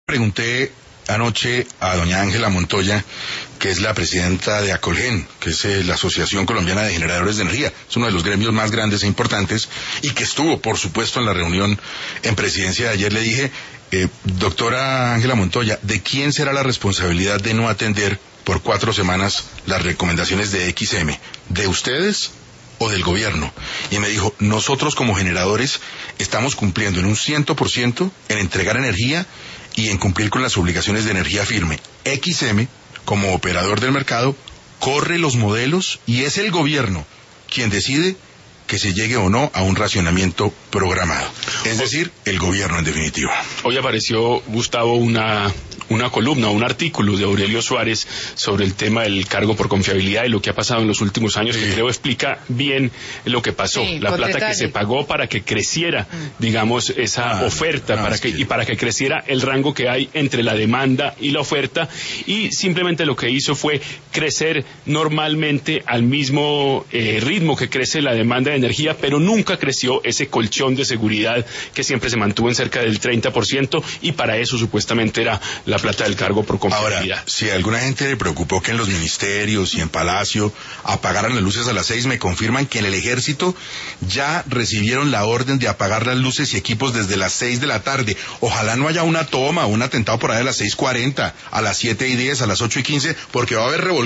Pregunté anoche a doña Ángela Montoya, que es la presidenta de Acolgen, que es la Asociación Colombiana de Generadores de Energía, es uno de los gremios más grandes e importantes, y que estuvo, por supuesto, en la reunión en presidencia de ayer. Le dije, doctora Ángela Montoya, ¿de quién será la responsabilidad de no atender por 4 semanas las recomendaciones de XM? ¿De ustedes o del gobierno? Y me dijo, nosotros como generadores estamos cumpliendo en un 100% en entregar energía y en cumplir con las obligaciones de energía firme. XM, como operador del mercado, corre los modelos y es el gobierno quien decide que se llegue o no a un racionamiento programado. Es decir, el gobierno en definitiva. Hoy apareció, Gustavo, una columna, un artículo de Aurelio Suárez sobre el tema del cargo por confiabilidad y lo que ha pasado en los últimos años, que creo explica bien lo que pasó, la plata que se pagó para que creciera, digamos, esa oferta, para que creciera el rango que hay entre la demanda y la oferta, y simplemente lo que hizo fue crecer normalmente al mismo ritmo que crece la demanda de energía, pero nunca creció ese colchón de seguridad que siempre se mantuvo en cerca del 30%, y para eso supuestamente era la plata del cargo por confiabilidad. Ahora, si a alguna gente le preocupó que en los ministerios y en Palacio apagaran las luces a las 6, me confirman que en el Ejército ya recibieron la orden de apagar las luces y equipos desde las 6 de la tarde. Ojalá no haya una toma o un atentado por ahí a las 6:40, a las 7:10, a las 8:15, porque va a haber revolución.